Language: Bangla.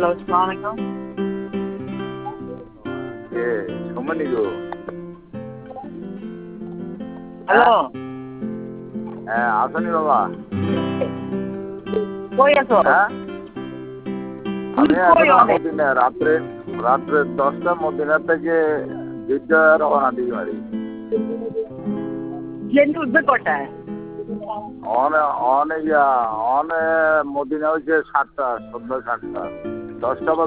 হ্যালো, আসসালামু আলাইকুম। কে সুমনি গো? হ্যালো, হ্যাঁ আসনি বাবা? কই আছো? হ্যাঁ তুমি আমি কই এখন অনেক? মদিনা রাত্রে 10টা মদিনা থেকে জিদ্দা রওনা দিই বাড়ি। ট্রেন উঠবে কটায়? অনে মদিনা হচ্ছে 7টা, সন্ধ্যা 7টা। 10টা